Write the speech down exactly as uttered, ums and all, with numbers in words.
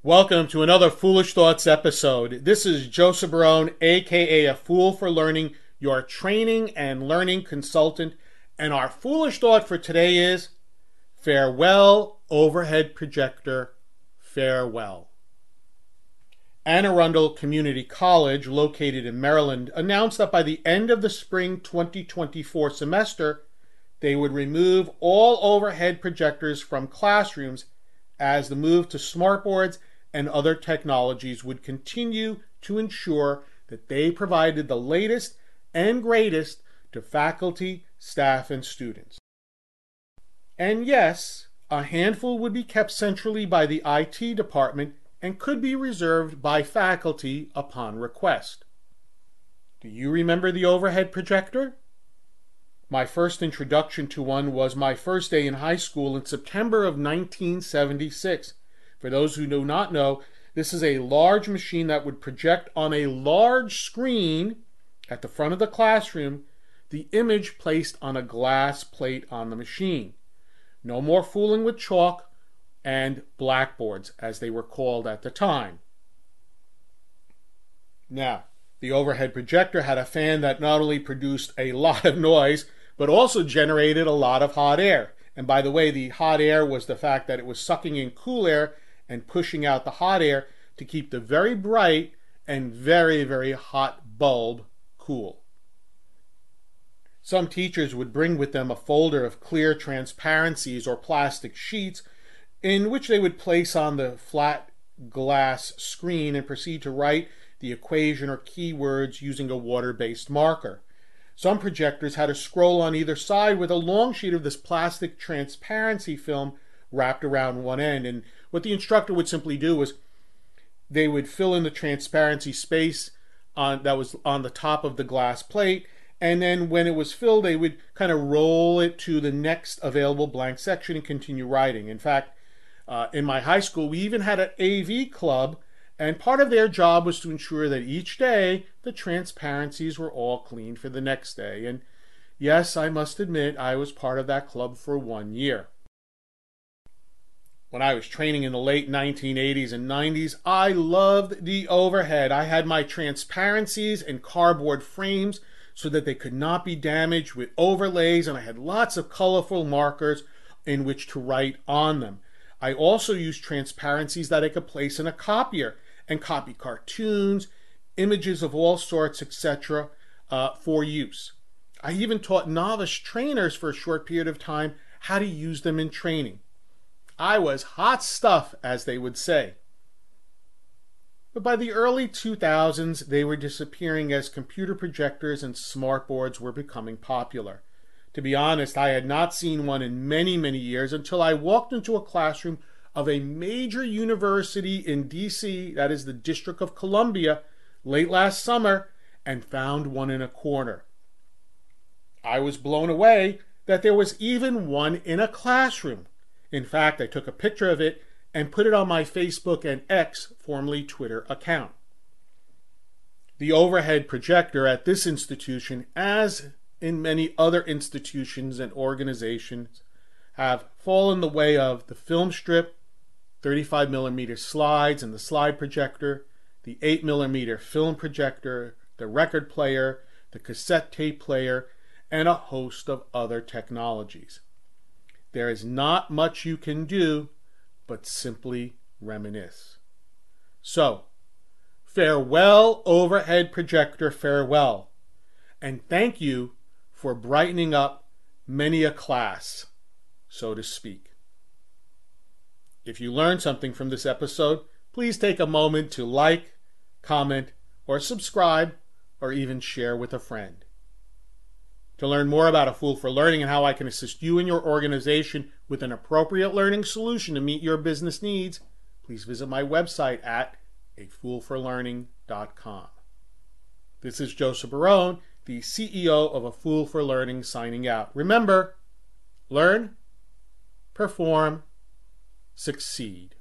Welcome to another Foolish Thoughts episode. This is Joseph Barone, aka A Fool for Learning, your training and learning consultant. And our foolish thought for today is, farewell overhead projector, farewell. Anne Arundel Community College, located in Maryland, announced that by the end of the spring twenty twenty-four semester, they would remove all overhead projectors from classrooms as the move to smartboards and other technologies would continue to ensure that they provided the latest and greatest to faculty, staff, and students. And yes, a handful would be kept centrally by the I T department and could be reserved by faculty upon request. Do you remember the overhead projector? My first introduction to one was my first day in high school in September of nineteen seventy-six. For those who do not know, this is a large machine that would project on a large screen at the front of the classroom the image placed on a glass plate on the machine. No more fooling with chalk and blackboards, as they were called at the time. Now, the overhead projector had a fan that not only produced a lot of noise, but also generated a lot of hot air. And by the way, the hot air was the fact that it was sucking in cool air and pushing out the hot air to keep the very bright and very, very hot bulb cool. Some teachers would bring with them a folder of clear transparencies or plastic sheets in which they would place on the flat glass screen and proceed to write the equation or keywords using a water-based marker. Some projectors had a scroll on either side with a long sheet of this plastic transparency film wrapped around one end. And what the instructor would simply do was they would fill in the transparency space on, that was on the top of the glass plate. And then when it was filled, they would kind of roll it to the next available blank section and continue writing. In fact, uh, in my high school, we even had an A V club. And part of their job was to ensure that each day the transparencies were all cleaned for the next day. And yes, I must admit, I was part of that club for one year. When I was training in the late nineteen eighties and nineties, I loved the overhead. I had my transparencies in cardboard frames so that they could not be damaged with overlays, and I had lots of colorful markers in which to write on them. I also used transparencies that I could place in a copier and copy cartoons, images of all sorts, et cetera uh, for use. I even taught novice trainers for a short period of time how to use them in training. I was hot stuff, as they would say. But by the early two thousands, they were disappearing as computer projectors and smartboards were becoming popular. To be honest, I had not seen one in many, many years until I walked into a classroom of a major university in D C, that is the District of Columbia, late last summer, and found one in a corner. I was blown away that there was even one in a classroom. In fact, I took a picture of it and put it on my Facebook and X, formerly Twitter, account. The overhead projector at this institution, as in many other institutions and organizations, have fallen the way of the film strip, thirty-five millimeter slides and the slide projector, the eight millimeter film projector, the record player, the cassette tape player, and a host of other technologies. There is not much you can do but simply reminisce. So, farewell overhead projector, farewell, and thank you for brightening up many a class, so to speak. If you learned something from this episode, please take a moment to like, comment, or subscribe, or even share with a friend. To learn more about A Fool for Learning and how I can assist you and your organization with an appropriate learning solution to meet your business needs, please visit my website at a fool for learning dot com. This is Joseph Barone, the C E O of A Fool for Learning, signing out. Remember, learn, perform, succeed.